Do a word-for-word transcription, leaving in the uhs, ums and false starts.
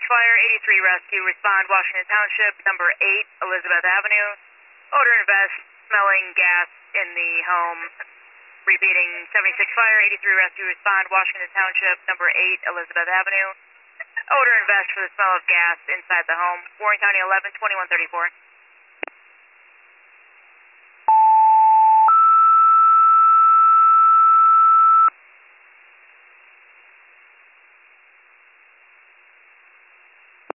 Fire, eighty-three Rescue, respond Washington Township, number eight, Elizabeth Avenue. Odor and vest, smelling gas in the home. Repeating, seventy-six Fire, eighty-three Rescue, respond Washington Township, number eight, Elizabeth Avenue. Odor and vest for the smell of gas inside the home. Warren County eleven, twenty-one thirty-four.